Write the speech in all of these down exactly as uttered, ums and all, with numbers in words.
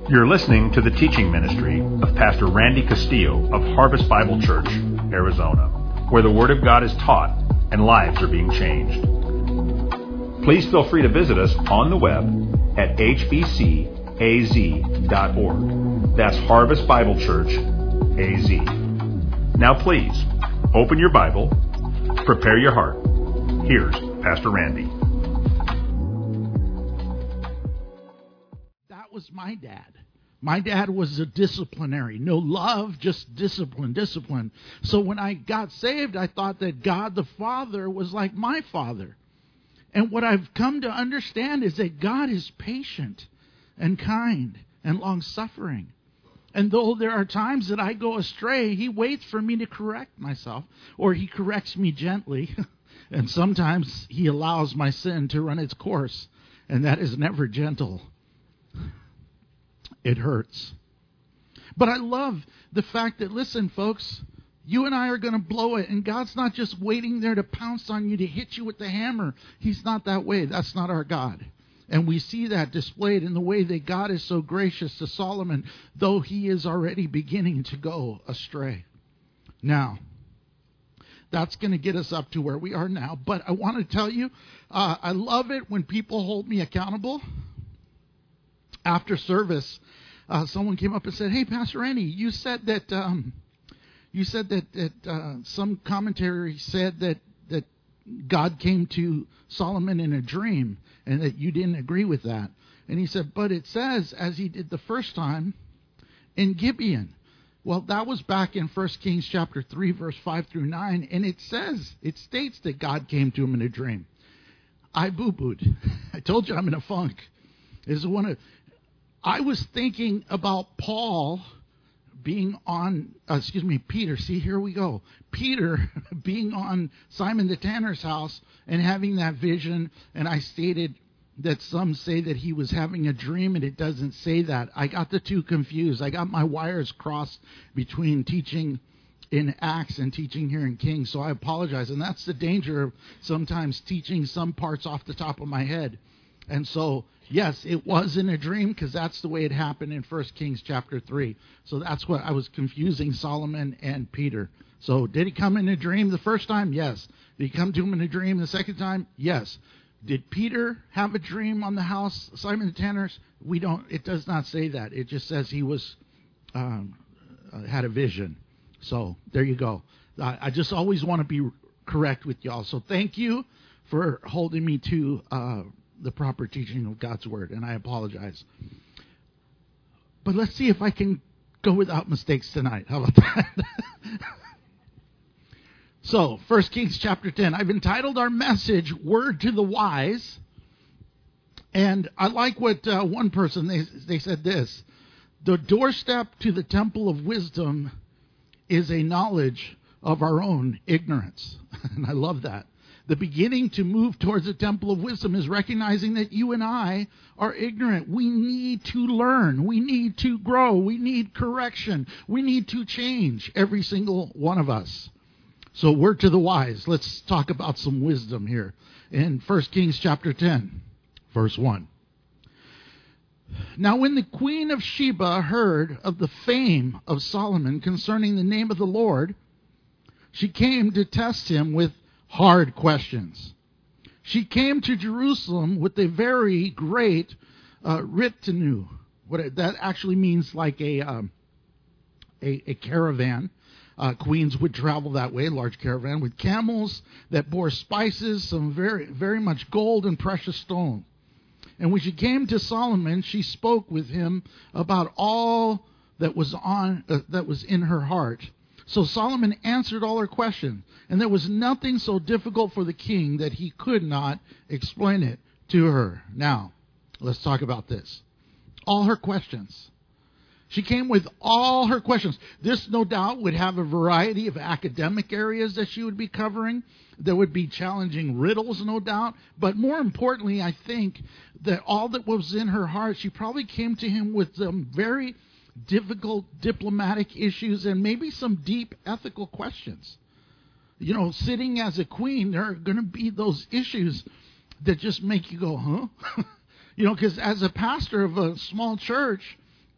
You're listening to the teaching ministry of Pastor Randy Castillo of Harvest Bible Church, Arizona, where the Word of God is taught and lives are being changed. Please feel free to visit us on the web at h b c a z dot org. That's Harvest Bible Church, A Z. Now please, open your Bible, prepare your heart. Here's Pastor Randy. That was my dad. My dad was a disciplinary. No love, just discipline, discipline. So when I got saved, I thought that God the Father was like my father. And what I've come to understand is that God is patient and kind and long-suffering. And though there are times that I go astray, He waits for me to correct myself, or He corrects me gently. And sometimes He allows my sin to run its course, and that is never gentle. It hurts. But I love the fact that, listen, folks, you and I are going to blow it, and God's not just waiting there to pounce on you, to hit you with the hammer. He's not that way. That's not our God. And we see that displayed in the way that God is so gracious to Solomon, though he is already beginning to go astray. Now, that's going to get us up to where we are now. But I want to tell you, uh, I love it when people hold me accountable. After service, uh, someone came up and said, "Hey, Pastor Randy, you said that um, you said that, that uh, some commentary said that that God came to Solomon in a dream, and that you didn't agree with that." And he said, "But it says, as he did the first time in Gibeon." Well, that was back in First Kings chapter three, verse five through nine, and it says, it states that God came to him in a dream. I boo-booed. I told you I'm in a funk. This is one of I was thinking about Paul being on, uh, excuse me, Peter. See, here we go. Peter being on Simon the tanner's house and having that vision. And I stated that some say that he was having a dream, and it doesn't say that. I got the two confused. I got my wires crossed between teaching in Acts and teaching here in Kings. So I apologize. And that's the danger of sometimes teaching some parts off the top of my head. And so, yes, it was in a dream, because that's the way it happened in First Kings chapter three. So that's what I was confusing Solomon and Peter. So did he come in a dream the first time? Yes. Did he come to him in a dream the second time? Yes. Did Peter have a dream on the house, Simon the tanner's? We don't. It does not say that. It just says he was um, uh, had a vision. So there you go. I, I just always want to be correct with y'all. So thank you for holding me to Uh, the proper teaching of God's Word, and I apologize. But let's see if I can go without mistakes tonight. How about that? So, First Kings chapter ten. I've entitled our message, Word to the Wise. And I like what uh, one person, they, they said this: the doorstep to the temple of wisdom is a knowledge of our own ignorance. And I love that. The beginning to move towards the temple of wisdom is recognizing that you and I are ignorant. We need to learn. We need to grow. We need correction. We need to change, every single one of us. So, word to the wise. Let's talk about some wisdom here in First Kings chapter ten, verse one. Now when the queen of Sheba heard of the fame of Solomon concerning the name of the Lord, she came to test him with hard questions. She came to Jerusalem with a very great uh, retinue. What it, that actually means like a um, a, a caravan. Uh, queens would travel that way, large caravan with camels that bore spices, some very very much gold and precious stone. And when she came to Solomon, she spoke with him about all that was on uh, that was in her heart. So Solomon answered all her questions, and there was nothing so difficult for the king that he could not explain it to her. Now, let's talk about this. All her questions. She came with all her questions. This, no doubt, would have a variety of academic areas that she would be covering. There would be challenging riddles, no doubt. But more importantly, I think that all that was in her heart, she probably came to him with some very difficult diplomatic issues and maybe some deep ethical questions. You know, sitting as a queen, there are going to be those issues that just make you go, huh? You know, because as a pastor of a small church,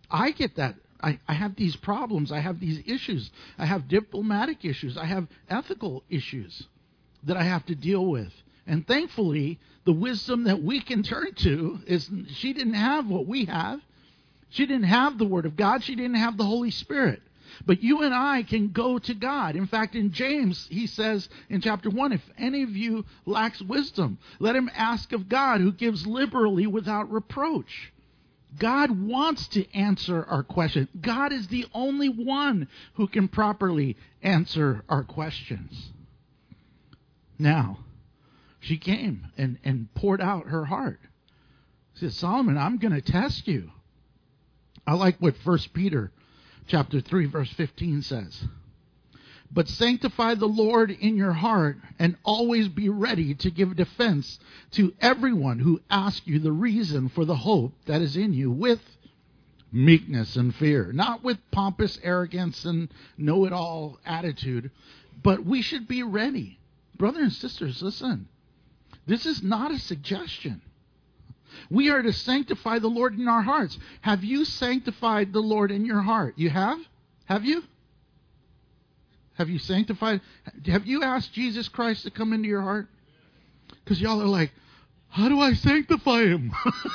I get that. I, I have these problems. I have these issues. I have diplomatic issues. I have ethical issues that I have to deal with. And thankfully, the wisdom that we can turn to is she didn't have what we have. She didn't have the Word of God. She didn't have the Holy Spirit. But you and I can go to God. In fact, in James, he says in chapter one, if any of you lacks wisdom, let him ask of God, who gives liberally without reproach. God wants to answer our question. God is the only one who can properly answer our questions. Now, she came and, and poured out her heart. She said, Solomon, I'm going to test you. I like what First Peter chapter three, verse fifteen says. But sanctify the Lord in your heart, and always be ready to give defense to everyone who asks you the reason for the hope that is in you, with meekness and fear. Not with pompous arrogance and know-it-all attitude, but we should be ready. Brothers and sisters, listen. This is not a suggestion. We are to sanctify the Lord in our hearts. Have you sanctified the Lord in your heart? You have? Have you? Have you sanctified? Have you asked Jesus Christ to come into your heart? Because y'all are like, how do I sanctify him?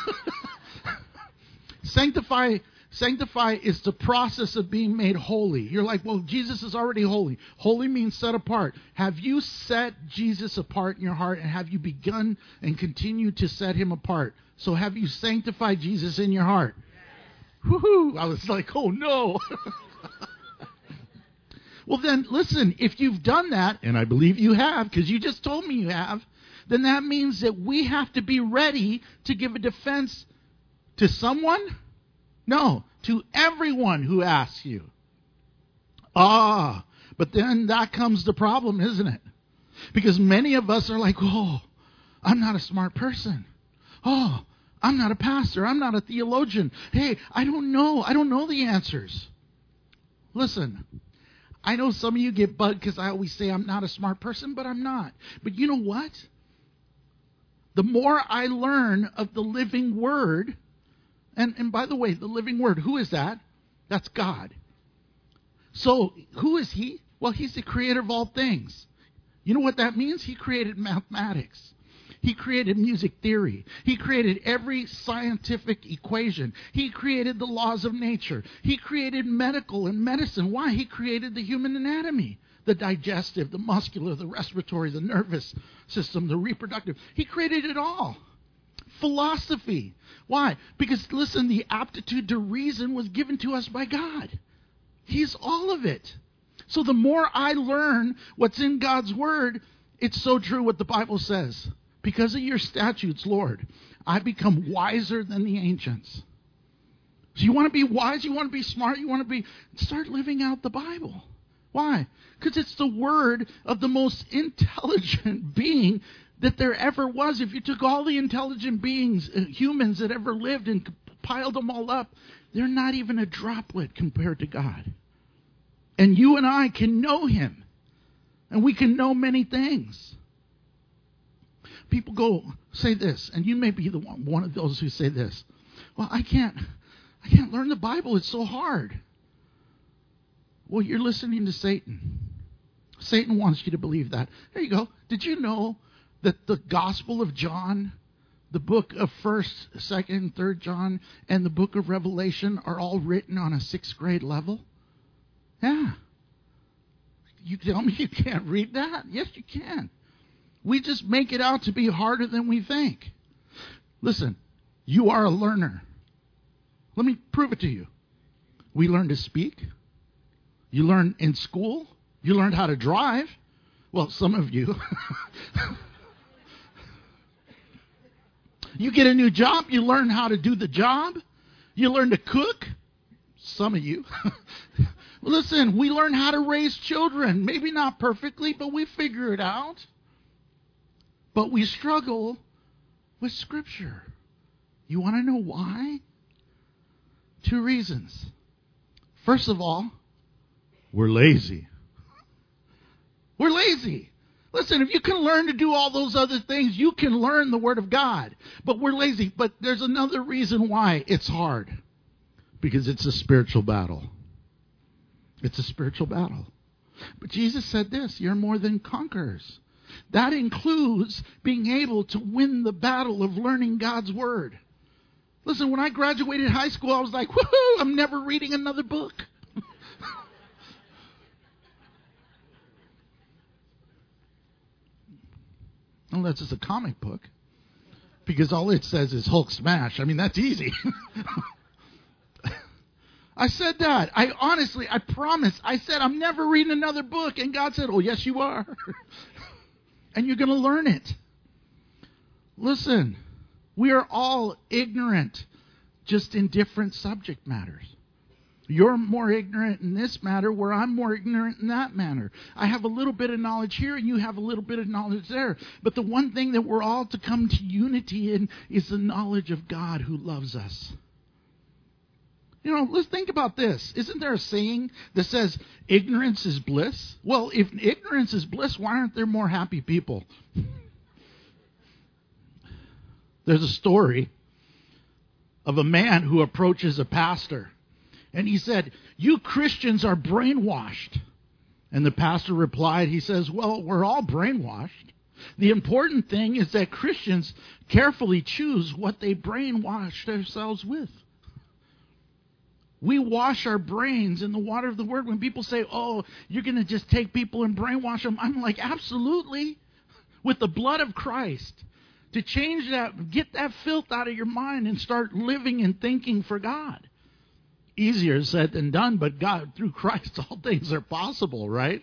Sanctify, sanctify is the process of being made holy. You're like, well, Jesus is already holy. Holy means set apart. Have you set Jesus apart in your heart, and have you begun and continue to set him apart? So have you sanctified Jesus in your heart? Yes. Woohoo! I was like, oh no. Well then, listen, if you've done that, and I believe you have, because you just told me you have, then that means that we have to be ready to give a defense to someone? No, to everyone who asks you. Ah, but then that comes the problem, isn't it? Because many of us are like, oh, I'm not a smart person. Oh, I'm not a pastor. I'm not a theologian. Hey, I don't know. I don't know the answers. Listen, I know some of you get bugged because I always say I'm not a smart person, but I'm not. But you know what? The more I learn of the living Word, and, and by the way, the living Word, who is that? That's God. So who is He? Well, He's the creator of all things. You know what that means? He created mathematics. He created music theory. He created every scientific equation. He created the laws of nature. He created medical and medicine. Why? He created the human anatomy, the digestive, the muscular, the respiratory, the nervous system, the reproductive. He created it all. Philosophy. Why? Because, listen, the aptitude to reason was given to us by God. He's all of it. So the more I learn what's in God's Word, it's so true what the Bible says. Because of your statutes, Lord, I become wiser than the ancients. So you want to be wise? You want to be smart? You want to be... Start living out the Bible. Why? Because it's the word of the most intelligent being that there ever was. If you took all the intelligent beings, uh, humans that ever lived, and piled them all up, they're not even a droplet compared to God. And you and I can know Him. And we can know many things. People go, say this, and you may be the one, one of those who say this. Well, I can't, I can't learn the Bible. It's so hard. Well, you're listening to Satan. Satan wants you to believe that. There you go. Did you know that the Gospel of John, the book of First, Second, Third John, and the book of Revelation are all written on a sixth grade level? Yeah. You tell me you can't read that? Yes, you can. We just make it out to be harder than we think. Listen, you are a learner. Let me prove it to you. We learn to speak. You learn in school. You learned how to drive. Well, some of you. You get a new job. You learn how to do the job. You learn to cook. Some of you. Listen, we learn how to raise children. Maybe not perfectly, but we figure it out. But we struggle with Scripture. You want to know why? Two reasons. First of all, we're lazy. We're lazy. Listen, if you can learn to do all those other things, you can learn the Word of God. But we're lazy. But there's another reason why it's hard. because it's a spiritual battle. It's a spiritual battle. But Jesus said this, you're more than conquerors. That includes being able to win the battle of learning God's Word. Listen, when I graduated high school, I was like, woohoo, I'm never reading another book. Unless it's a comic book. Because all it says is Hulk smash. I mean, that's easy. I said that. I honestly, I promise. I said, I'm never reading another book. And God said, oh, yes, you are. And you're going to learn it. Listen, we are all ignorant, just in different subject matters. You're more ignorant in this matter, where I'm more ignorant in that matter. I have a little bit of knowledge here, and you have a little bit of knowledge there. But the one thing that we're all to come to unity in is the knowledge of God who loves us. You know, let's think about this. Isn't there a saying that says ignorance is bliss? Well, if ignorance is bliss, why aren't there more happy people? There's a story of a man who approaches a pastor. And he said, you Christians are brainwashed. And the pastor replied, he says, well, we're all brainwashed. The important thing is that Christians carefully choose what they brainwash themselves with. We wash our brains in the water of the Word. When people say, oh, you're going to just take people and brainwash them, I'm like, absolutely. With the blood of Christ. To change that, get that filth out of your mind and start living and thinking for God. Easier said than done, but God, through Christ, all things are possible, right?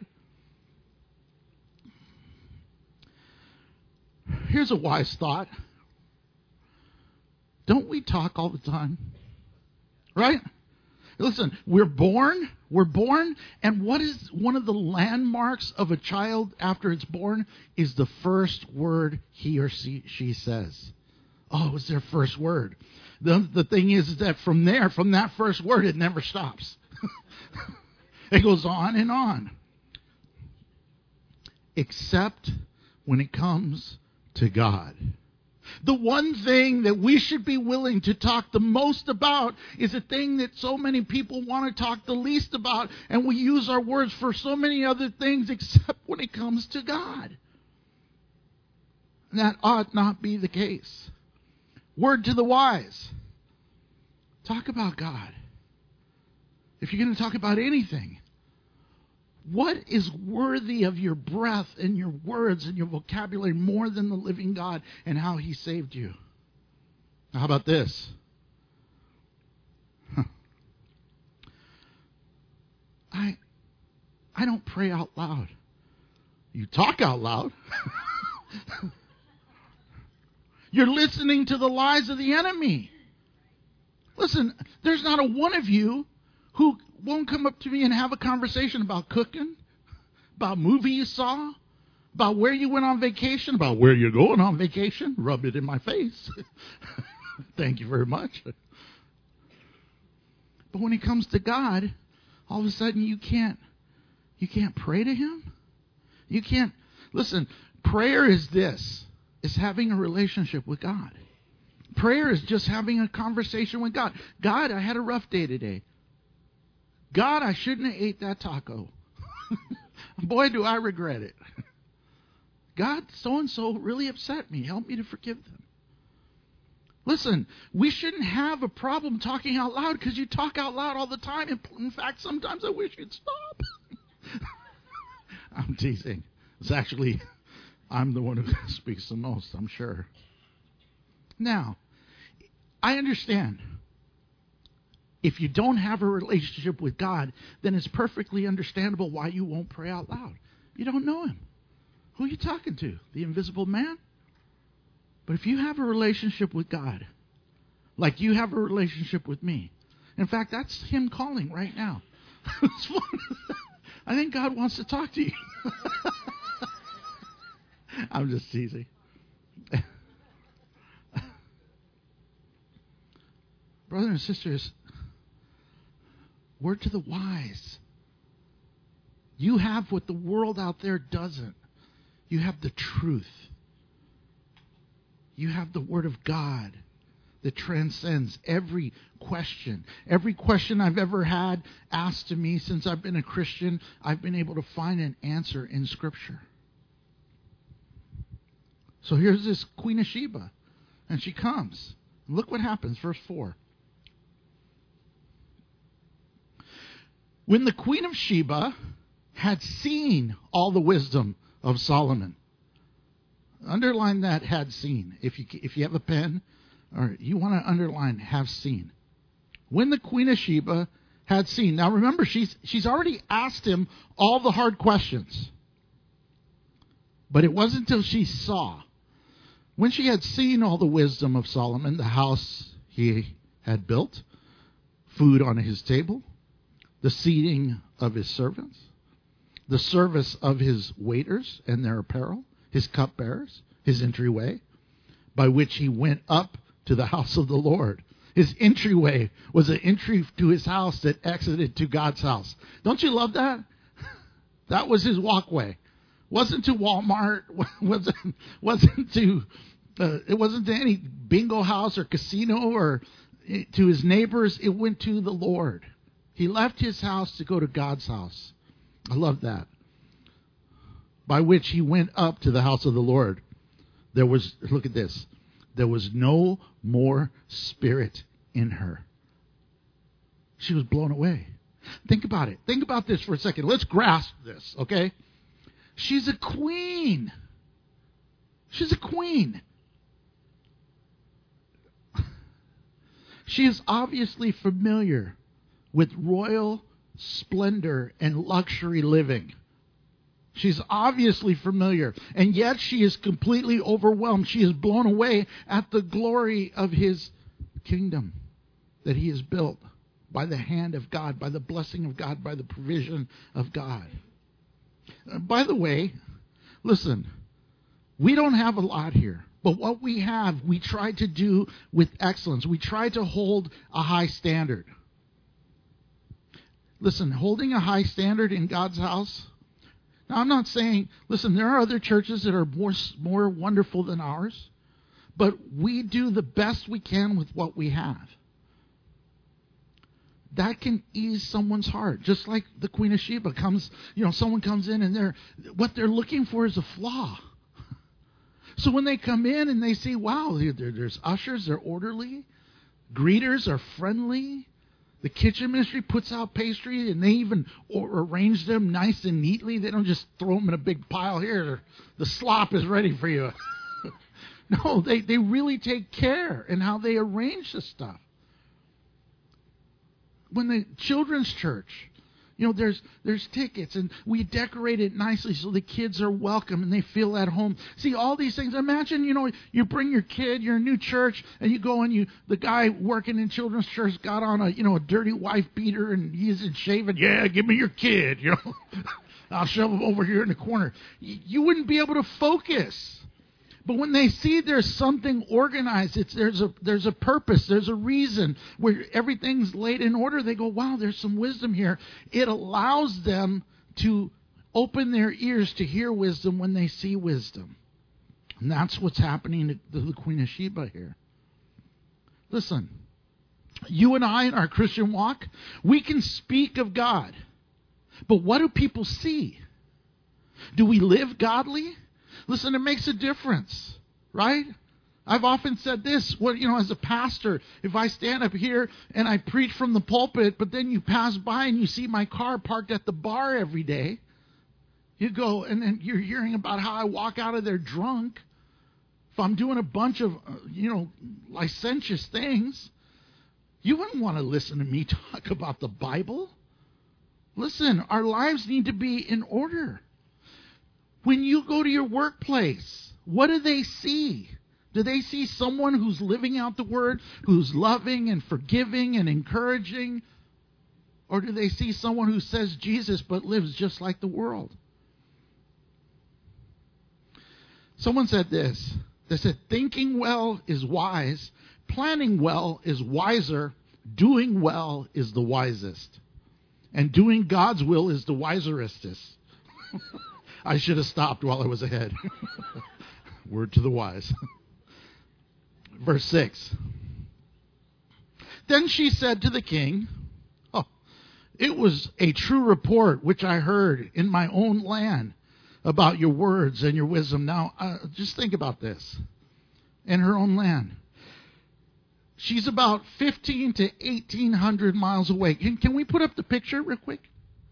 Here's a wise thought. Don't we talk all the time? Right? Listen, we're born, we're born, and what is one of the landmarks of a child after it's born is the first word he or she, she says. Oh, it's their first word. The, the thing is, is that from there, from that first word, it never stops. It goes on and on. Except when it comes to God. The one thing that we should be willing to talk the most about is a thing that so many people want to talk the least about, and we use our words for so many other things except when it comes to God. And that ought not be the case. Word to the wise. Talk about God. If you're going to talk about anything, what is worthy of your breath and your words and your vocabulary more than the living God and how He saved you? How about this? Huh. I I don't pray out loud. You talk out loud. You're listening to the lies of the enemy. Listen, there's not a one of you who won't come up to me and have a conversation about cooking, about a movie you saw, about where you went on vacation, about where you're going on vacation. Rub it in my face. Thank you very much. But when it comes to God, all of a sudden you can't, you can't pray to Him. You can't. Listen, prayer is this. Is having a relationship with God. Prayer is just having a conversation with God. God, I had a rough day today. God, I shouldn't have ate that taco. Boy, do I regret it. God, so-and-so really upset me. Help me to forgive them. Listen, we shouldn't have a problem talking out loud because you talk out loud all the time. And in fact, sometimes I wish you'd stop. I'm teasing. It's actually... I'm the one who speaks the most, I'm sure. Now, I understand. If you don't have a relationship with God, then it's perfectly understandable why you won't pray out loud. You don't know Him. Who are you talking to? The invisible man? But if you have a relationship with God, like you have a relationship with me, in fact, that's Him calling right now. I think God wants to talk to you. I'm just teasing. Brothers and sisters, word to the wise. You have what the world out there doesn't. You have the truth. You have the Word of God that transcends every question. Every question I've ever had asked to me since I've been a Christian, I've been able to find an answer in Scripture. So here's this Queen of Sheba, and she comes. Look what happens, verse four. When the Queen of Sheba had seen all the wisdom of Solomon. Underline that, had seen. If you if you have a pen, or you want to underline have seen. When the Queen of Sheba had seen. Now remember, she's she's already asked him all the hard questions. But it wasn't until she saw. When she had seen all the wisdom of Solomon, the house he had built, food on his table, the seating of his servants, the service of his waiters and their apparel, his cupbearers, his entryway, by which he went up to the house of the Lord. His entryway was an entry to his house that exited to God's house. Don't you love that? That was his walkway. Wasn't to Walmart. wasn't wasn't to uh, it wasn't to any bingo house or casino or to his neighbors. It went to the Lord. He left his house to go to God's house. I love that. By which he went up to the house of the Lord. There was, look at this, there was no more spirit in her. She was blown away. Think about it. Think about this for a second. Let's grasp this, okay? She's a queen. She's a queen. She is obviously familiar with royal splendor and luxury living. She's obviously familiar, and yet she is completely overwhelmed. She is blown away at the glory of his kingdom that he has built by the hand of God, by the blessing of God, by the provision of God. Uh, by the way, listen, we don't have a lot here, but what we have, we try to do with excellence. We try to hold a high standard. Listen, holding a high standard in God's house. Now, I'm not saying, listen, there are other churches that are more, more wonderful than ours, but we do the best we can with what we have. That can ease someone's heart, just like the Queen of Sheba comes, you know, someone comes in and they're, what they're looking for is a flaw. So when they come in and they see, wow, there's ushers, they're orderly, greeters are friendly, the kitchen ministry puts out pastry, and they even arrange them nice and neatly. They don't just throw them in a big pile here. The slop is ready for you. No, they, they really take care in how they arrange the stuff. When the children's church, you know, there's there's tickets, and we decorate it nicely so the kids are welcome and they feel at home. See, all these things. Imagine, you know, you bring your kid, you're a new church, and you go and you, the guy working in children's church got on a, you know, a dirty wife beater and he isn't shaving. Yeah, give me your kid, you know. I'll shove him over here in the corner. You wouldn't be able to focus. But when they see there's something organized, it's there's a there's a purpose, there's a reason where everything's laid in order, they go, wow, there's some wisdom here. It allows them to open their ears to hear wisdom when they see wisdom. And that's what's happening to the Queen of Sheba here. Listen, you and I in our Christian walk, we can speak of God. But what do people see? Do we live godly? Listen, it makes a difference, right? I've often said this, what, you know, as a pastor, if I stand up here and I preach from the pulpit, but then you pass by and you see my car parked at the bar every day, you go, and then you're hearing about how I walk out of there drunk. If I'm doing a bunch of, uh, you know, licentious things, you wouldn't want to listen to me talk about the Bible. Listen, our lives need to be in order. When you go to your workplace, what do they see? Do they see someone who's living out the word, who's loving and forgiving and encouraging? Or do they see someone who says Jesus but lives just like the world? Someone said this. They said, thinking well is wise, planning well is wiser, doing well is the wisest, and doing God's will is the wiserestest. I should have stopped while I was ahead. Word to the wise. Verse six. then she said to the king, oh, it was a true report which I heard in my own land about your words and your wisdom. Now, uh, just think about this. In her own land. She's about fifteen to eighteen hundred miles away. Can, can we put up the picture real quick?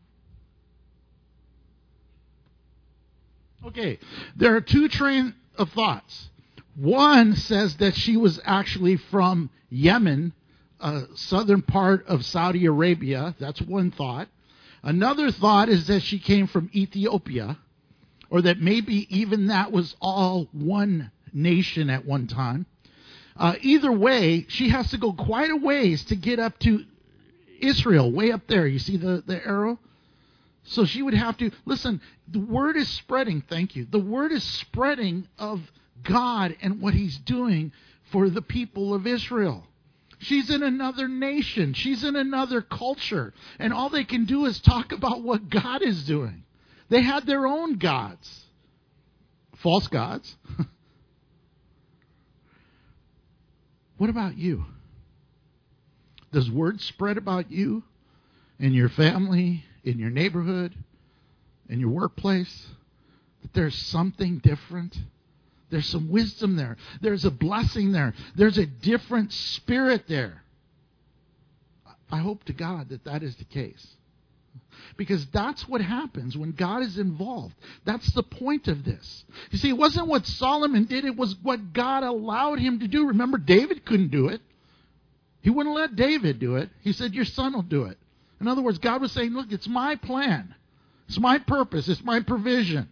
Okay, there are two trains of thoughts. One says that she was actually from Yemen, a southern part of Saudi Arabia. That's one thought. Another thought is that she came from Ethiopia, or that maybe even that was all one nation at one time. Uh, either way, she has to go quite a ways to get up to Israel, way up there. You see the, the arrow? So she would have to, listen, the word is spreading, thank you. The word is spreading of God and what he's doing for the people of Israel. She's in another nation. She's in another culture. And all they can do is talk about what God is doing. They had their own gods. False gods. What about you? Does word spread about you in your family, in your neighborhood, in your workplace? That there's something different? There's some wisdom there. There's a blessing there. There's a different spirit there. I hope to God that that is the case. Because that's what happens when God is involved. That's the point of this. You see, it wasn't what Solomon did. It was what God allowed him to do. Remember, David couldn't do it. He wouldn't let David do it. He said, your son will do it. In other words, God was saying, look, it's my plan. It's my purpose. It's my provision.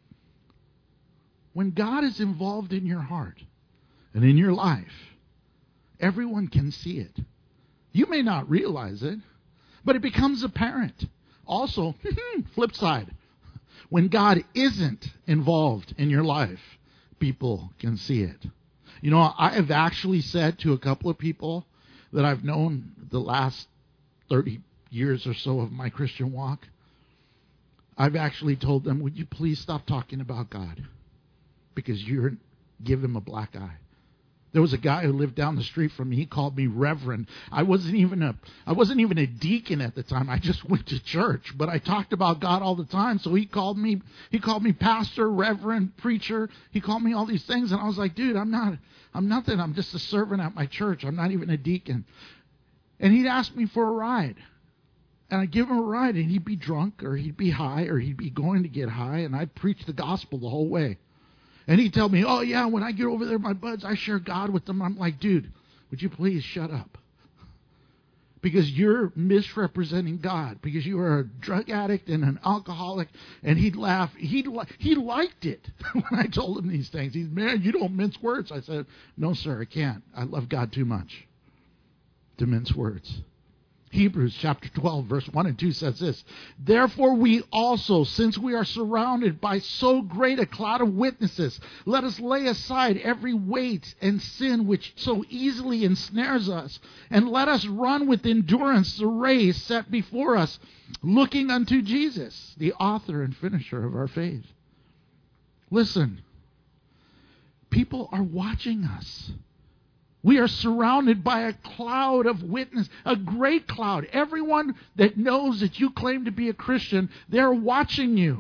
When God is involved in your heart and in your life, everyone can see it. You may not realize it, but it becomes apparent. Also, flip side, when God isn't involved in your life, people can see it. You know, I have actually said to a couple of people that I've known the last thirty years or so of my Christian walk, I've actually told them, would you please stop talking about God? Because you're give him a black eye. There was a guy who lived down the street from me. He called me Reverend. I wasn't even a I wasn't even a deacon at the time. I just went to church, but I talked about God all the time. So he called me he called me pastor, reverend, preacher. He called me all these things, and I was like, dude, I'm not I'm nothing. I'm just a servant at my church. I'm not even a deacon. And he'd ask me for a ride. And I'd give him a ride, and he'd be drunk, or he'd be high, or he'd be going to get high, and I'd preach the gospel the whole way. And he'd tell me, oh, yeah, when I get over there, my buds, I share God with them. I'm like, dude, would you please shut up? Because you're misrepresenting God. Because you are a drug addict and an alcoholic. And he'd laugh. He'd li- he liked it when I told him these things. He's, man, you don't mince words. I said, no, sir, I can't. I love God too much to mince words. Hebrews chapter twelve, verse one and two says this, therefore we also, since we are surrounded by so great a cloud of witnesses, let us lay aside every weight and sin which so easily ensnares us, and let us run with endurance the race set before us, looking unto Jesus, the author and finisher of our faith. Listen, people are watching us. We are surrounded by a cloud of witness, a great cloud. Everyone that knows that you claim to be a Christian, they're watching you.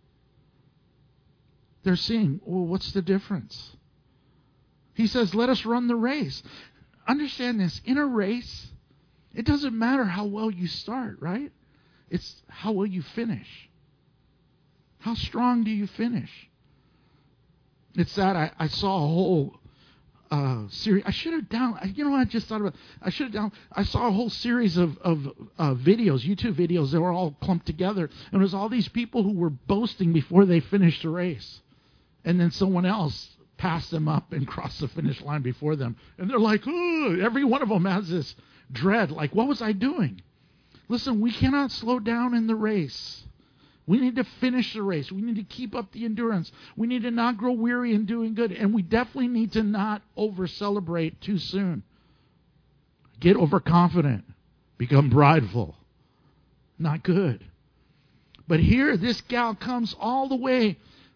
They're seeing, well, what's the difference? He says, let us run the race. Understand this, in a race, it doesn't matter how well you start, right? It's how well you finish. How strong do you finish? It's that I, I saw a whole Uh, series. I should have down. You know what I just thought about? I should have down. I saw a whole series of of uh, videos, YouTube videos. They were all clumped together, and it was all these people who were boasting before they finished the race, and then someone else passed them up and crossed the finish line before them, and they're like, oh, every one of them has this dread, like, what was I doing? Listen, we cannot slow down in the race. We need to finish the race. We need to keep up the endurance. We need to not grow weary in doing good. And we definitely need to not over-celebrate too soon. Get overconfident. Become prideful. Not good. But here, this gal comes all the way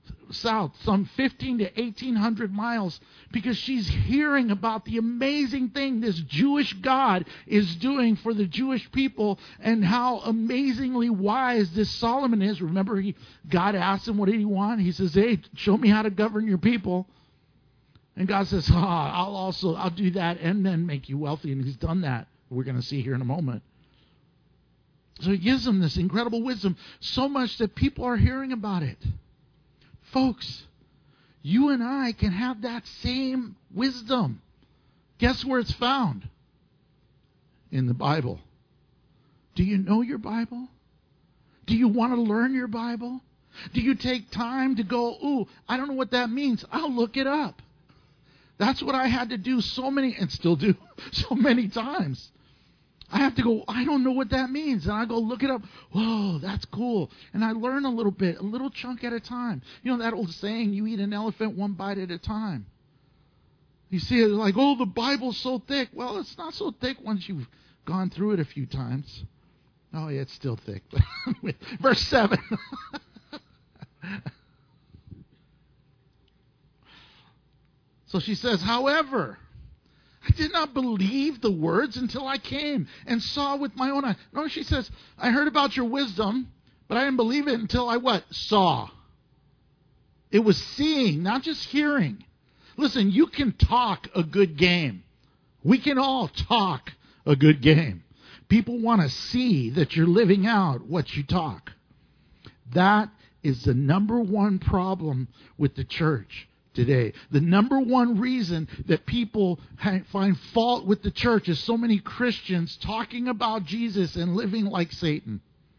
south, some fifteen to eighteen hundred miles, because she's hearing about the amazing thing this Jewish God is doing for the Jewish people and how amazingly wise this Solomon is. Remember, he, God asked him, what did he want? He says, hey, show me how to govern your people. And God says, oh, I'll also, I'll do that and then make you wealthy. And he's done that. We're going to see here in a moment. So he gives them this incredible wisdom, so much that people are hearing about it. Folks, you and I can have that same wisdom. Guess where it's found? In the Bible. Do you know your Bible? Do you want to learn your Bible? Do you take time to go, ooh, I don't know what that means. I'll look it up. That's what I had to do so many, and still do, so many times. I have to go, I don't know what that means. And I go look it up. Whoa, that's cool. And I learn a little bit, a little chunk at a time. You know that old saying, you eat an elephant one bite at a time. You see it like, oh, the Bible's so thick. Well, it's not so thick once you've gone through it a few times. Oh, yeah, it's still thick. Verse seven. So she says, however, I did not believe the words until I came and saw with my own eyes. No, she says, I heard about your wisdom, but I didn't believe it until I what? Saw. It was seeing, not just hearing. Listen, you can talk a good game. We can all talk a good game. People want to see that you're living out what you talk. That is the number one problem with the church today. The number one reason that people find fault with the church is so many Christians talking about Jesus and living like Satan.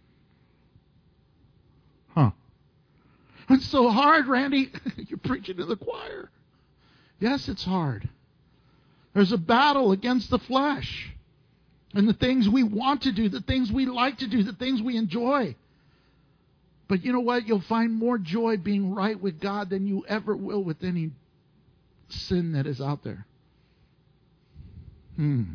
Huh. It's so hard, Randy. You're preaching to the choir. Yes, it's hard. There's a battle against the flesh and the things we want to do, the things we like to do, the things we enjoy. But you know what? You'll find more joy being right with God than you ever will with any sin that is out there. Hmm.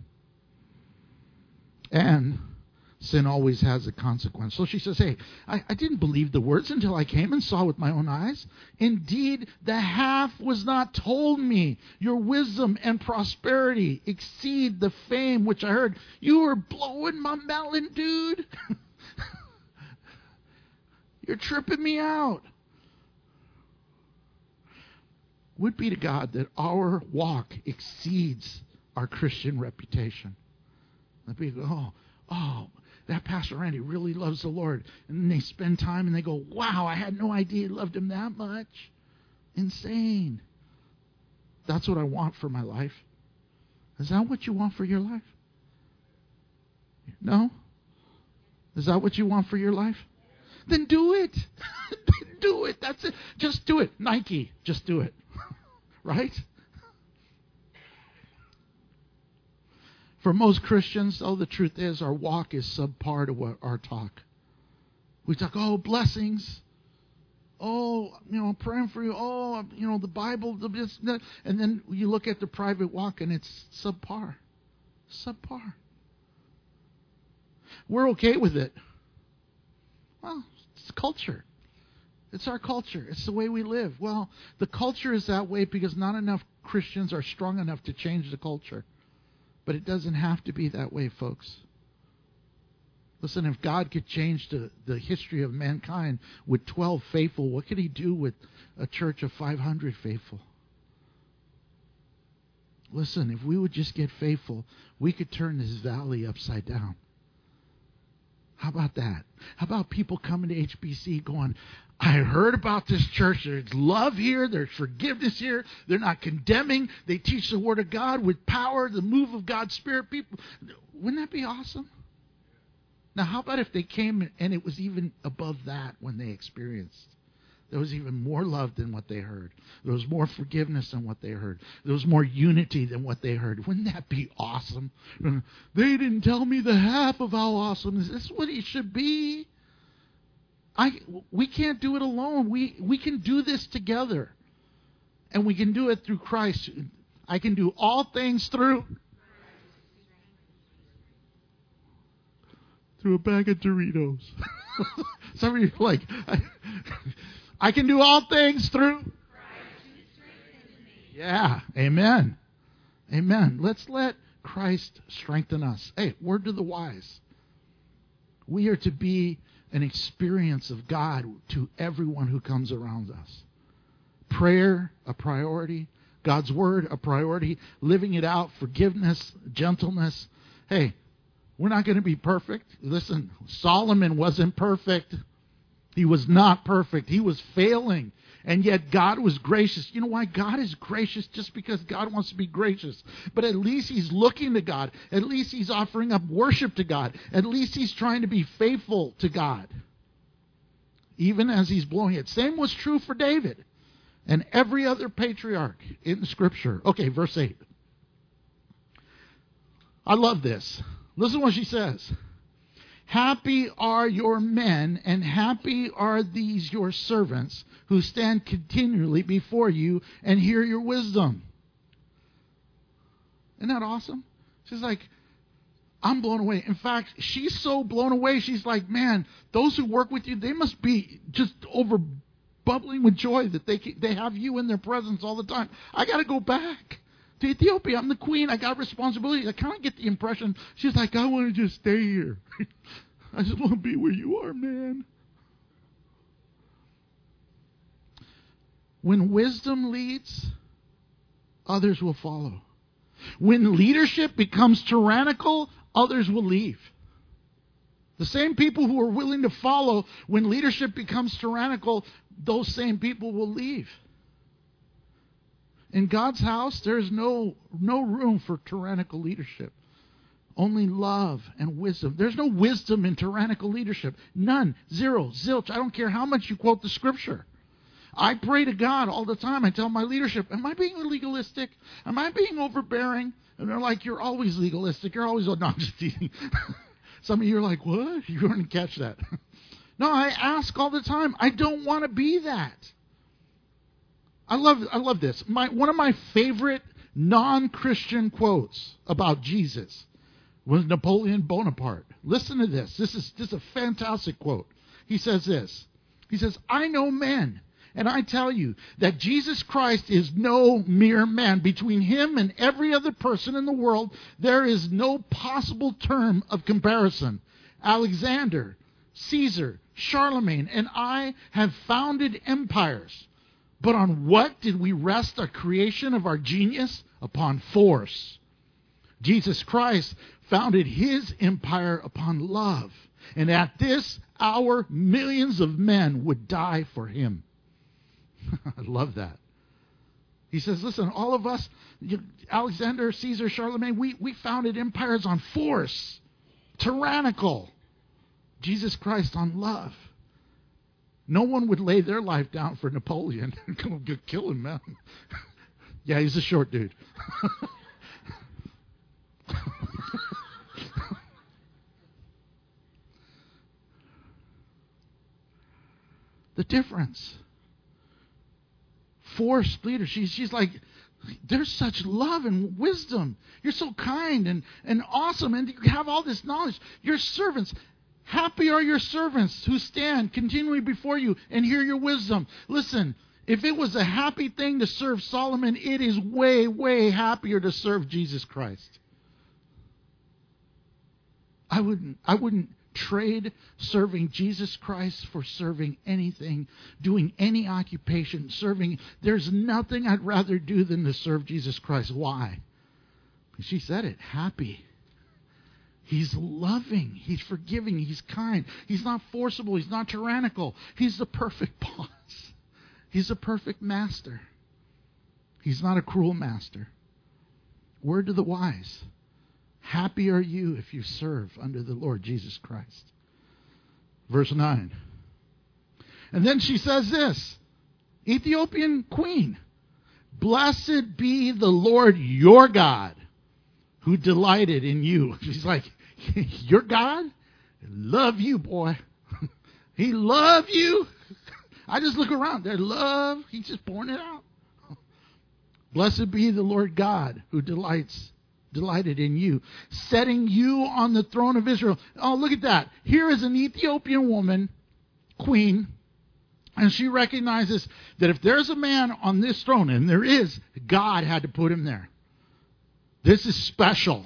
And sin always has a consequence. So she says, hey, I, I didn't believe the words until I came and saw with my own eyes. Indeed, the half was not told me. Your wisdom and prosperity exceed the fame which I heard. You were blowing my melon, dude. You're tripping me out. Would be to God that our walk exceeds our Christian reputation. That people go, oh, oh, that Pastor Randy really loves the Lord. And then they spend time and they go, wow, I had no idea he loved him that much. Insane. That's what I want for my life. Is that what you want for your life? No? Is that what you want for your life? Then do it. Then do it. That's it. Just do it. Nike, just do it. Right? For most Christians, though, the truth is our walk is subpar to what our talk. We talk, oh, blessings. Oh, you know, praying for you. Oh, you know, the Bible. The this, that. And then you look at the private walk and it's subpar. Subpar. We're okay with it. Well, it's culture. It's our culture. It's the way we live. Well, the culture is that way because not enough Christians are strong enough to change the culture. But it doesn't have to be that way, folks. Listen, if God could change the, the history of mankind with twelve faithful, what could he do with a church of five hundred faithful? Listen, if we would just get faithful, we could turn this valley upside down. How about that? How about people coming to H B C going, I heard about this church. There's love here. There's forgiveness here. They're not condemning. They teach the Word of God with power, the move of God's Spirit. People, wouldn't that be awesome? Now, how about if they came and it was even above that when they experienced? There was even more love than what they heard. There was more forgiveness than what they heard. There was more unity than what they heard. Wouldn't that be awesome? They didn't tell me the half of how awesome. Is this what it should be? I, we can't do it alone. We, we can do this together. And we can do it through Christ. I can do all things through... through a bag of Doritos. Some of you are like... I, I can do all things through. Yeah, amen. Amen. Let's let Christ strengthen us. Hey, word to the wise. We are to be an experience of God to everyone who comes around us. Prayer, a priority. God's word, a priority. Living it out, forgiveness, gentleness. Hey, we're not going to be perfect. Listen, Solomon wasn't perfect. He was not perfect. He was failing. And yet God was gracious. You know why God is gracious? Just because God wants to be gracious. But at least he's looking to God. At least he's offering up worship to God. At least he's trying to be faithful to God. Even as he's blowing it. Same was true for David and every other patriarch in Scripture. Okay, verse eight. I love this. Listen to what she says. Happy are your men, and happy are these your servants, who stand continually before you and hear your wisdom. Isn't that awesome? She's like, I'm blown away. In fact, she's so blown away, she's like, man, those who work with you, they must be just over bubbling with joy that they they have you in their presence all the time. I got to go back to Ethiopia. I'm the queen. I got responsibility. I kind of get the impression she's like, I want to just stay here. I just want to be where you are, man. When wisdom leads, others will follow. When leadership becomes tyrannical, others will leave. The same people who are willing to follow, when leadership becomes tyrannical, those same people will leave. In God's house, there is no, no room for tyrannical leadership. Only love and wisdom. There's no wisdom in tyrannical leadership. None. Zero. Zilch. I don't care how much you quote the Scripture. I pray to God all the time. I tell my leadership, am I being legalistic? Am I being overbearing? And they're like, you're always legalistic. You're always, oh, no, I'm just teasing. Some of you are like, what? You weren't catch that. No, I ask all the time. I don't want to be that. I love I love this. My one of my favorite non-Christian quotes about Jesus was Napoleon Bonaparte. Listen to this. This is this is a fantastic quote. He says this. He says, I know men, and I tell you that Jesus Christ is no mere man. Between him and every other person in the world, there is no possible term of comparison. Alexander, Caesar, Charlemagne, and I have founded empires. But on what did we rest our creation of our genius? Upon force. Jesus Christ founded his empire upon love. And at this hour, millions of men would die for him. I love that. He says, listen, all of us, Alexander, Caesar, Charlemagne, we, we founded empires on force. Tyrannical. Jesus Christ on love. No one would lay their life down for Napoleon. Go kill him, man. Yeah, he's a short dude. The difference. Forced leader. She's, she's like, there's such love and wisdom. You're so kind and, and awesome, and you have all this knowledge. Your servants. Happy are your servants who stand continually before you and hear your wisdom. Listen, if it was a happy thing to serve Solomon, it is way, way happier to serve Jesus Christ. I wouldn't, I wouldn't trade serving Jesus Christ for serving anything, doing any occupation, serving. There's nothing I'd rather do than to serve Jesus Christ. Why? She said it, happy. He's loving. He's forgiving. He's kind. He's not forcible. He's not tyrannical. He's the perfect boss. He's the perfect master. He's not a cruel master. Word to the wise. Happy are you if you serve under the Lord Jesus Christ. Verse nine. And then she says this. Ethiopian queen. Blessed be the Lord your God, who delighted in you. She's like, your God? Love you, boy. He love you. I just look around. Their love, he's just pouring it out. Blessed be the Lord God, who delights, delighted in you, setting you on the throne of Israel. Oh, look at that. Here is an Ethiopian woman, queen, And she recognizes that if there's a man on this throne, and there is, God had to put him there. This is special.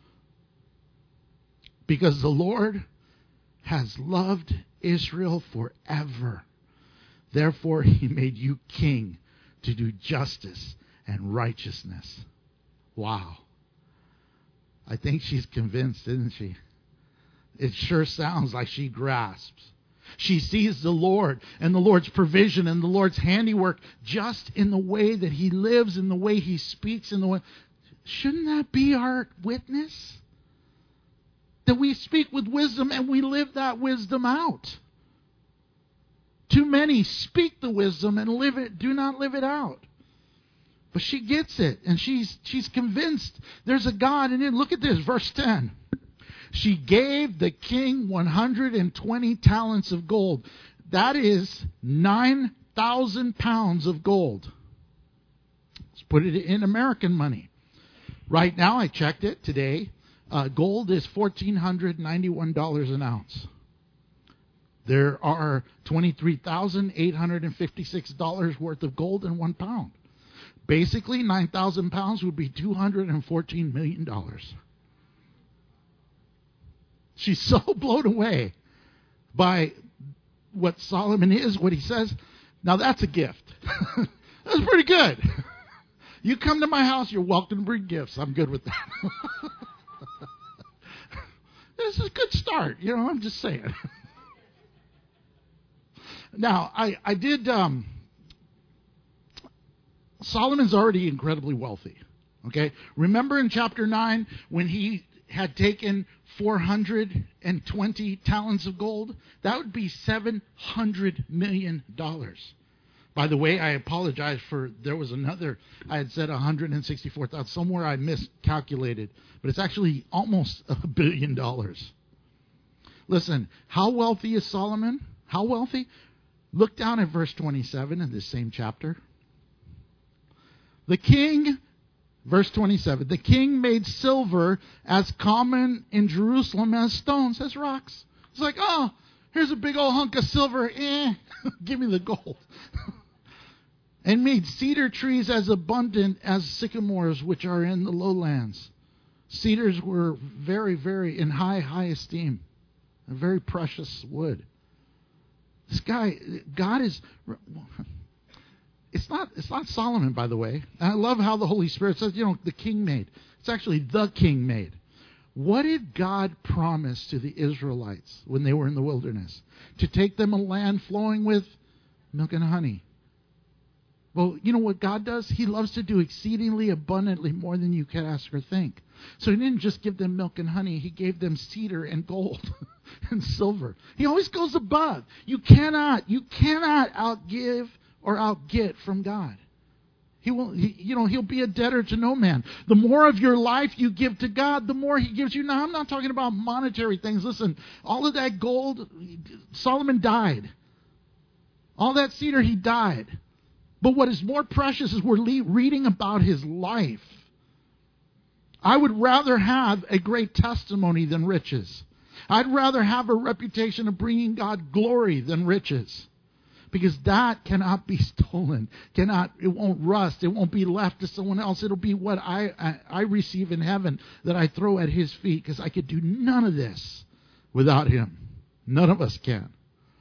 Because the Lord has loved Israel forever. Therefore, he made you king to do justice and righteousness. Wow. I think she's convinced, isn't she? It sure sounds like she grasps. She sees the Lord and the Lord's provision and the Lord's handiwork just in the way that he lives, in the way he speaks, in the way. Shouldn't that be our witness? That we speak with wisdom and we live that wisdom out. Too many speak the wisdom and live it, do not live it out. But she gets it, and she's she's convinced there's a God. And then look at this, verse ten. She gave the king one hundred twenty talents of gold. That is nine thousand pounds of gold. Let's put it in American money. Right now, I checked it today. Uh, gold is one thousand four hundred ninety-one dollars an ounce. There are twenty-three thousand eight hundred fifty-six dollars worth of gold in one pound. Basically, nine thousand pounds would be two hundred fourteen million dollars. She's so blown away by what Solomon is, what he says. Now, that's a gift. That's pretty good. You come to my house, you're welcome to bring gifts. I'm good with that. This is a good start. You know, I'm just saying. Now, I, I did... Um, Solomon's already incredibly wealthy. Okay? Remember in chapter nine when he had taken four hundred twenty talents of gold? That would be seven hundred million dollars. By the way, I apologize for, there was another, I had said one hundred sixty-four thousand. Somewhere I miscalculated. But it's actually almost a billion dollars. Listen, how wealthy is Solomon? How wealthy? Look down at verse twenty-seven in this same chapter. The king, verse twenty-seven, the king made silver as common in Jerusalem as stones, as rocks. It's like, oh, here's a big old hunk of silver. Eh, give me the gold. And made cedar trees as abundant as sycamores which are in the lowlands. Cedars were very, very in high, high esteem. A very precious wood. This guy, God is... It's not it's not Solomon, by the way. And I love how the Holy Spirit says, you know, the king made. It's actually the king made. What did God promise to the Israelites when they were in the wilderness? To take them a land flowing with milk and honey. Well, you know what God does? He loves to do exceedingly abundantly more than you can ask or think. So he didn't just give them milk and honey. He gave them cedar and gold and silver. He always goes above. You cannot, you cannot outgive or outget from God. He will, he, you know, he'll be a debtor to no man. The more of your life you give to God, the more he gives you. Now, I'm not talking about monetary things. Listen, all of that gold, Solomon died. All that cedar, he died. But what is more precious is we're le- reading about his life. I would rather have a great testimony than riches. I'd rather have a reputation of bringing God glory than riches. Because that cannot be stolen. Cannot, it won't rust. It won't be left to someone else. It'll be what I, I, I receive in heaven that I throw at his feet. Because I could do none of this without him. None of us can.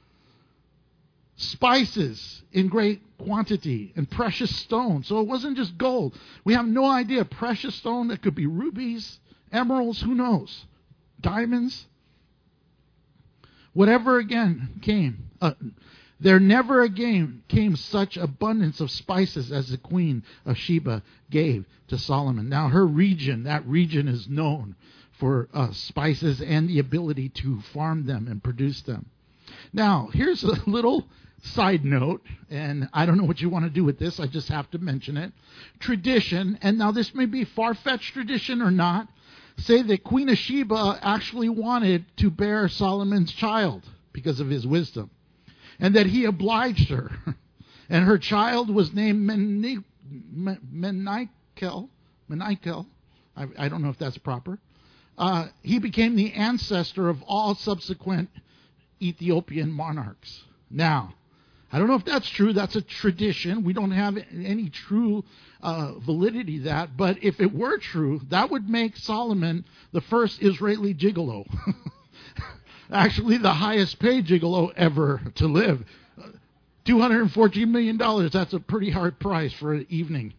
Spices in great quantity and precious stones. So it wasn't just gold. We have no idea. Precious stone, that could be rubies, emeralds, who knows? Diamonds. Whatever again came. Uh, There never again came such abundance of spices as the queen of Sheba gave to Solomon. Now her region, that region is known for uh, spices and the ability to farm them and produce them. Now, here's a little side note, and I don't know what you want to do with this. I just have to mention it. Tradition, and now this may be far-fetched tradition or not, say that Queen of Sheba actually wanted to bear Solomon's child because of his wisdom. And that he obliged her. And her child was named Meni- Menaikel. Menaikel. I, I don't know if that's proper. Uh, he became the ancestor of all subsequent Ethiopian monarchs. Now, I don't know if that's true. That's a tradition. We don't have any true uh, validity to that. But if it were true, that would make Solomon the first Israeli gigolo. Actually, the highest paid gigolo ever to live. two hundred fourteen million dollars. That's a pretty hard price for an evening.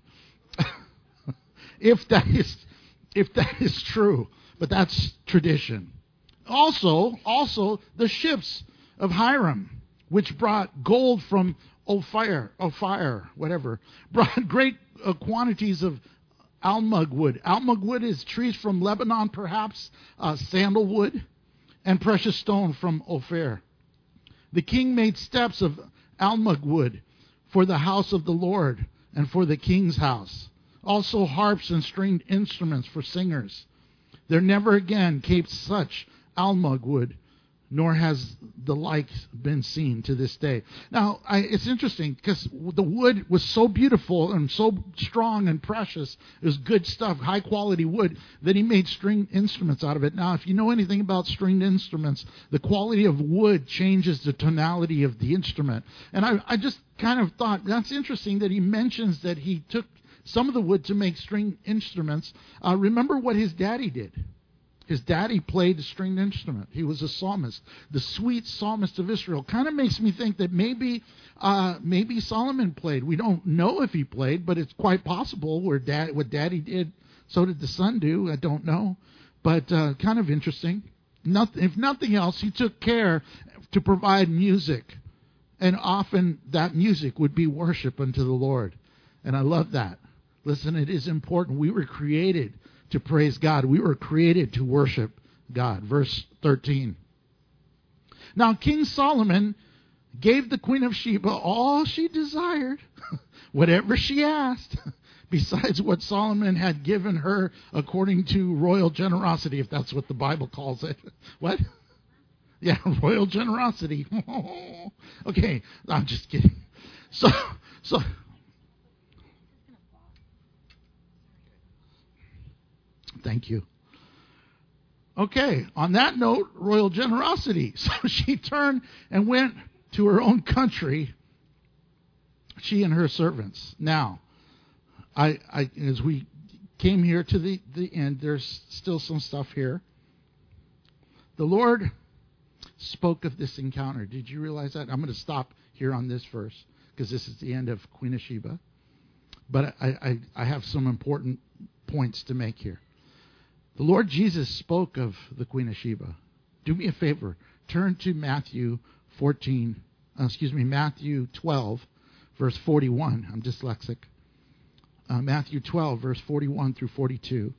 if that is if that is true. But that's tradition. Also, also the ships of Hiram, which brought gold from Ophir, Ophir, whatever, brought great uh, quantities of almug wood. Almug wood is trees from Lebanon, perhaps, uh, sandalwood, and precious stone from Ophir. The king made steps of almug wood for the house of the Lord and for the king's house. Also harps and stringed instruments for singers. There never again came such almug wood, nor has the like been seen to this day. Now, I, it's interesting because the wood was so beautiful and so strong and precious. It was good stuff, high quality wood, that he made stringed instruments out of it. Now, if you know anything about stringed instruments, the quality of wood changes the tonality of the instrument. And I, I just kind of thought, that's interesting that he mentions that he took some of the wood to make string instruments. Uh, remember what his daddy did. His daddy played a stringed instrument. He was a psalmist, the sweet psalmist of Israel. Kind of makes me think that maybe uh, maybe Solomon played. We don't know if he played, but it's quite possible. Where dad, what daddy did, so did the son do. I don't know. But uh, kind of interesting. Nothing, if nothing else, he took care to provide music. And often that music would be worship unto the Lord. And I love that. Listen, it is important. We were created to praise God. We were created to worship God. Verse thirteen. Now King Solomon gave the Queen of Sheba all she desired, whatever she asked, besides what Solomon had given her according to royal generosity, if that's what the Bible calls it. What? Yeah, royal generosity. Okay, I'm just kidding. So, so... Thank you. Okay, on that note, royal generosity. So she turned and went to her own country, she and her servants. Now, I, I as we came here to the, the end, there's still some stuff here. The Lord spoke of this encounter. Did you realize that? I'm going to stop here on this verse because this is the end of Queen of Sheba. But I, I, I have some important points to make here. The Lord Jesus spoke of the Queen of Sheba. Do me a favor. Turn to Matthew fourteen, uh, excuse me, Matthew twelve, verse forty-one. I'm dyslexic. Uh, Matthew twelve, verse forty-one through forty-two.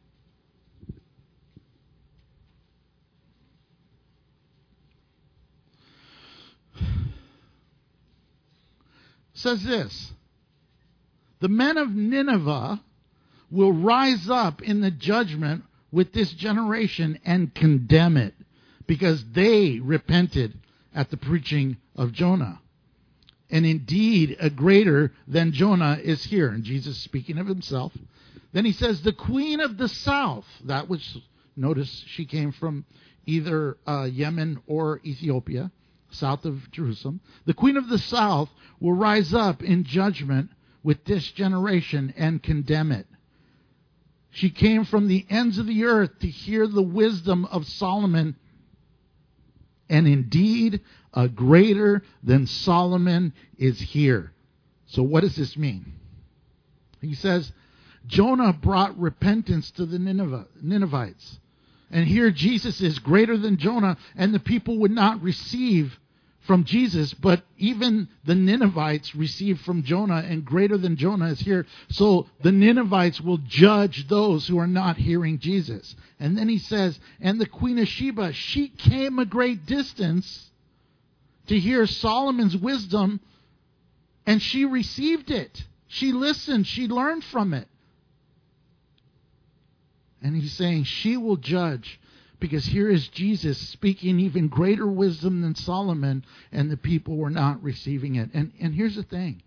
Says this: the men of Nineveh will rise up in the judgment with this generation and condemn it, because they repented at the preaching of Jonah. And indeed, a greater than Jonah is here. And Jesus speaking of himself. Then he says, the queen of the south, that was, notice she came from either uh, Yemen or Ethiopia, south of Jerusalem. The queen of the south will rise up in judgment with this generation and condemn it. She came from the ends of the earth to hear the wisdom of Solomon. And indeed, a greater than Solomon is here. So what does this mean? He says, Jonah brought repentance to the Nineveh, Ninevites. And here Jesus is greater than Jonah, and the people would not receive from Jesus, but even the Ninevites received from Jonah, and greater than Jonah is here. So the Ninevites will judge those who are not hearing Jesus. And then he says, and the Queen of Sheba, she came a great distance to hear Solomon's wisdom, and she received it. She listened. She learned from it. And he's saying she will judge, because here is Jesus speaking even greater wisdom than Solomon, and the people were not receiving it. And, and here's the thing.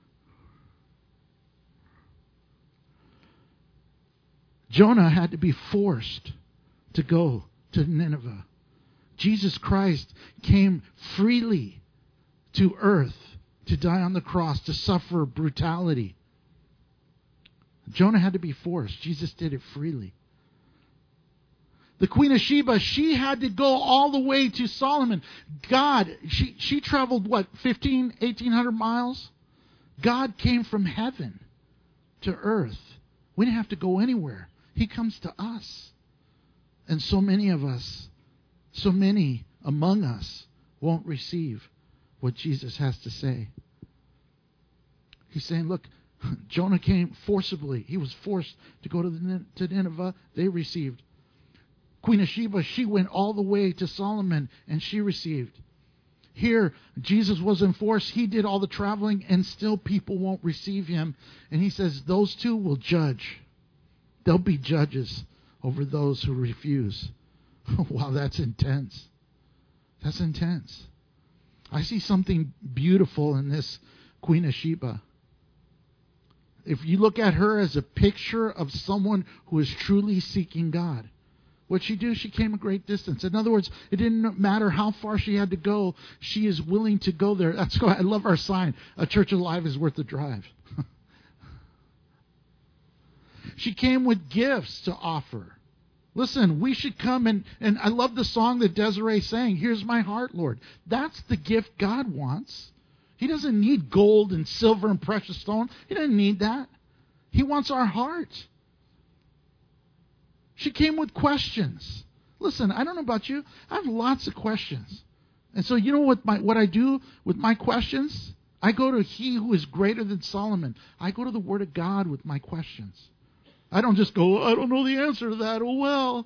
Jonah had to be forced to go to Nineveh. Jesus Christ came freely to earth to die on the cross, to suffer brutality. Jonah had to be forced. Jesus did it freely. The Queen of Sheba, she had to go all the way to Solomon. God, she, she traveled, what, fifteen, eighteen hundred miles? God came from heaven to earth. We didn't have to go anywhere. He comes to us. And so many of us, so many among us won't receive what Jesus has to say. He's saying, look, Jonah came forcibly. He was forced to go to, the, to Nineveh. They received. Queen of Sheba, she went all the way to Solomon, and she received. Here, Jesus wasn't forced. He did all the traveling, and still people won't receive him. And he says those two will judge. They'll be judges over those who refuse. Wow, that's intense. That's intense. I see something beautiful in this Queen of Sheba. If you look at her as a picture of someone who is truly seeking God, what'd she do? She came a great distance. In other words, it didn't matter how far she had to go. She is willing to go there. That's why I love our sign. A church alive is worth the drive. She came with gifts to offer. Listen, we should come and, and I love the song that Desiree sang, Here's My Heart, Lord. That's the gift God wants. He doesn't need gold and silver and precious stone. He doesn't need that. He wants our heart. She came with questions. Listen, I don't know about you. I have lots of questions. And so you know what my what I do with my questions? I go to He who is greater than Solomon. I go to the Word of God with my questions. I don't just go, I don't know the answer to that. Oh, well.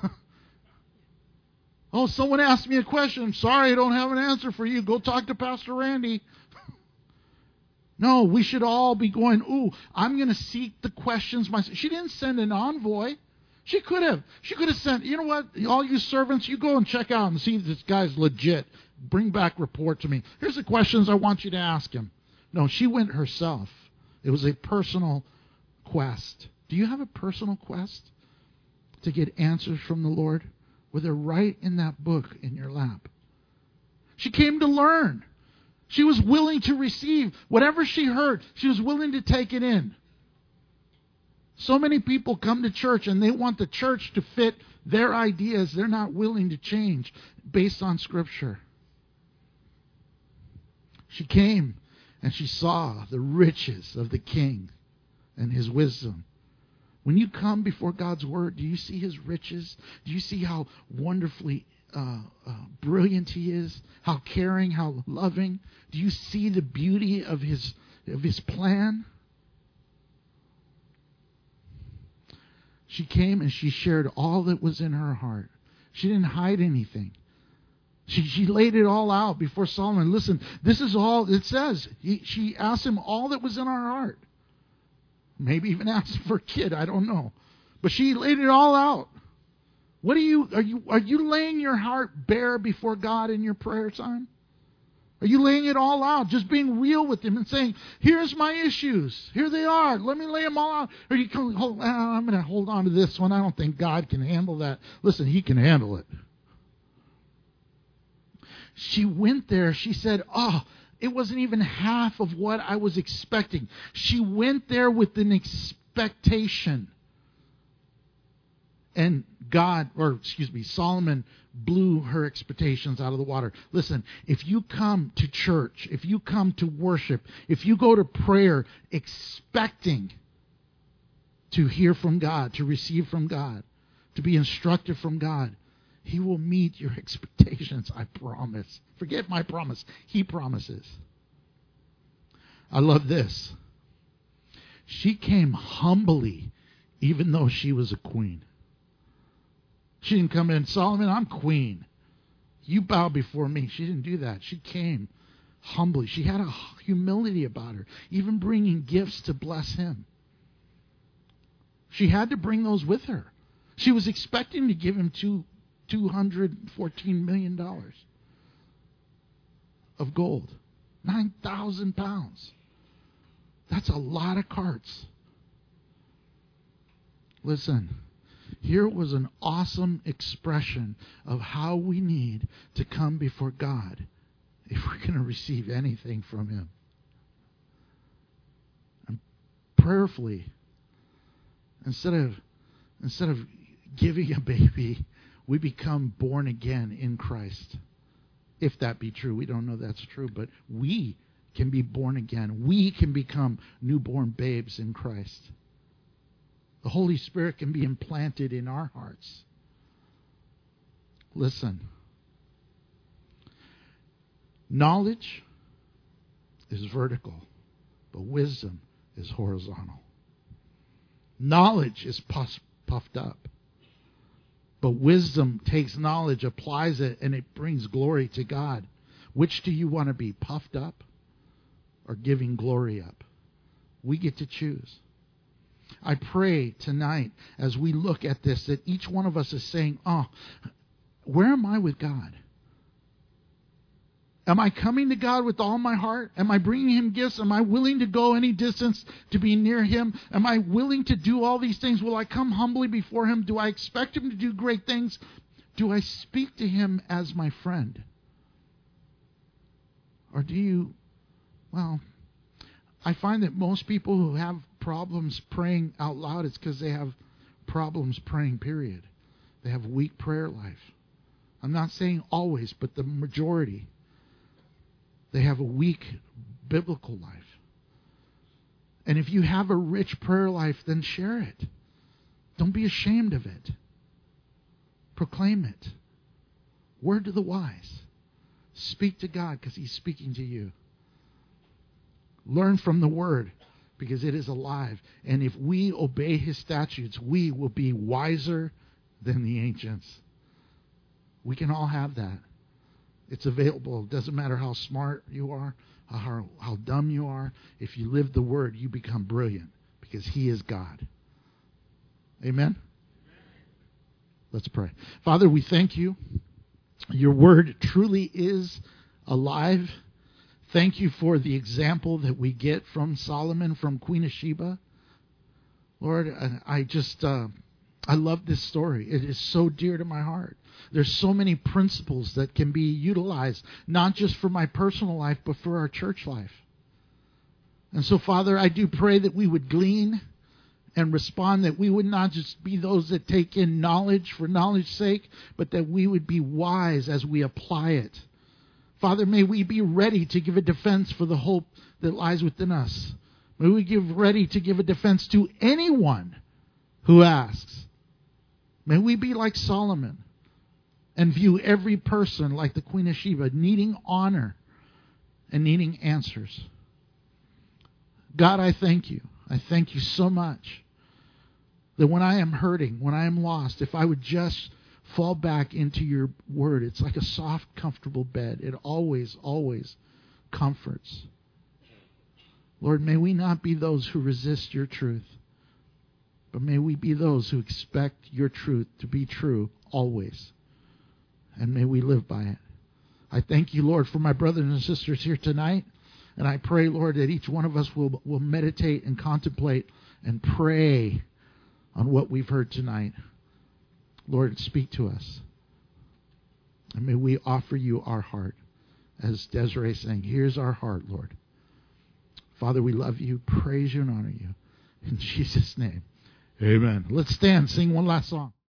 Oh, someone asked me a question. I'm sorry, I don't have an answer for you. Go talk to Pastor Randy. No, we should all be going, ooh, I'm going to seek the questions myself. She didn't send an envoy. She could have. She could have sent, you know what, all you servants, you go and check out and see if this guy's legit. Bring back report to me. Here's the questions I want you to ask him. No, she went herself. It was a personal quest. Do you have a personal quest to get answers from the Lord? Well, they're right in that book in your lap. She came to learn. She was willing to receive whatever she heard. She was willing to take it in. So many people come to church and they want the church to fit their ideas. They're not willing to change based on Scripture. She came and she saw the riches of the King and his wisdom. When you come before God's Word, do you see His riches? Do you see how wonderfully uh, uh, brilliant He is? How caring, how loving? Do you see the beauty of His of His plan? She came and she shared all that was in her heart. She didn't hide anything. She, she laid it all out before Solomon. Listen, this is all it says. He, she asked him all that was in her heart. Maybe even asked for a kid, I don't know. But she laid it all out. What are you are you are you laying your heart bare before God in your prayer time? Are you laying it all out, just being real with Him and saying, here's my issues. Here they are. Let me lay them all out. Or you can hold, oh, I'm going to hold on to this one. I don't think God can handle that. Listen, He can handle it. She went there. She said, oh, it wasn't even half of what I was expecting. She went there with an expectation. And God, or excuse me, Solomon blew her expectations out of the water. Listen, if you come to church, if you come to worship, if you go to prayer expecting to hear from God, to receive from God, to be instructed from God, He will meet your expectations, I promise. Forget my promise. He promises. I love this. She came humbly, even though she was a queen. She didn't come in, Solomon, I'm queen. You bow before me. She didn't do that. She came humbly. She had a humility about her, even bringing gifts to bless him. She had to bring those with her. She was expecting to give him two, two hundred fourteen million dollars of gold. nine thousand pounds. That's a lot of carts. Listen. Here was an awesome expression of how we need to come before God if we're going to receive anything from Him. prayerfully, instead of instead of giving a baby, we become born again in Christ. If that be true, we don't know that's true, but we can be born again. We can become newborn babes in Christ. The Holy Spirit can be implanted in our hearts. Listen. Knowledge is vertical, but wisdom is horizontal. Knowledge is puff, puffed up, but wisdom takes knowledge, applies it, and it brings glory to God. Which do you want to be, puffed up or giving glory up? We get to choose. I pray tonight as we look at this that each one of us is saying, oh, where am I with God? Am I coming to God with all my heart? Am I bringing Him gifts? Am I willing to go any distance to be near Him? Am I willing to do all these things? Will I come humbly before Him? Do I expect Him to do great things? Do I speak to Him as my friend? Or do you, well, I find that most people who have problems praying out loud, it's because they have problems praying, period. They have weak prayer life. I'm not saying always, but the majority. They have a weak biblical life. And if you have a rich prayer life, then share it. Don't be ashamed of it. Proclaim it. Word to the wise. Speak to God because He's speaking to you. Learn from the Word because it is alive. And if we obey His statutes, we will be wiser than the ancients. We can all have that. It's available. It doesn't matter how smart you are, how, how dumb you are. If you live the Word, you become brilliant because He is God. Amen? Let's pray. Father, we thank You. Your Word truly is alive. Thank You for the example that we get from Solomon, from Queen of Sheba. Lord, I just, uh, I love this story. It is so dear to my heart. There's so many principles that can be utilized, not just for my personal life, but for our church life. And so, Father, I do pray that we would glean and respond, that we would not just be those that take in knowledge for knowledge's sake, but that we would be wise as we apply it. Father, may we be ready to give a defense for the hope that lies within us. May we give ready to give a defense to anyone who asks. May we be like Solomon and view every person like the Queen of Sheba, needing honor and needing answers. God, I thank You. I thank You so much that when I am hurting, when I am lost, if I would just fall back into Your Word, it's like a soft, comfortable bed. It always, always comforts. Lord, may we not be those who resist Your truth, but may we be those who expect Your truth to be true always. And may we live by it. I thank You, Lord, for my brothers and sisters here tonight. And I pray, Lord, that each one of us will, will meditate and contemplate and pray on what we've heard tonight. Lord, speak to us. And may we offer You our heart. As Desiree sang, here's our heart, Lord. Father, we love You, praise You, and honor You. In Jesus' name, amen. Let's stand, sing one last song.